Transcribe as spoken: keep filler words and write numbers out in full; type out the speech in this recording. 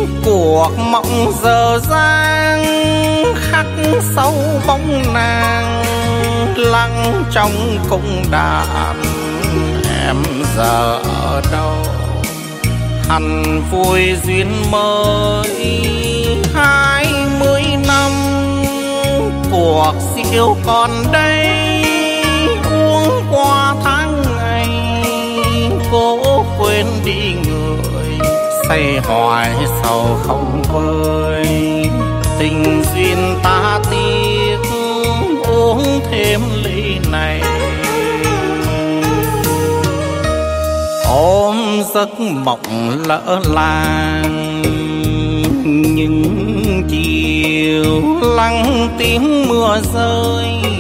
cuộc mộng dở dang khắc sâu bóng nàng lặng trong cung đàn. Em giờ ở đâu hằn vui duyên mới hai mươi năm cuộc siêu còn đây uống qua tháng ngày cố quên đi người say hoài sầu không vơi. Tình duyên ta tiếc uống thêm ly này ôm giấc mộng lỡ làng. Nhưng chiều lắng tiếng mưa rơi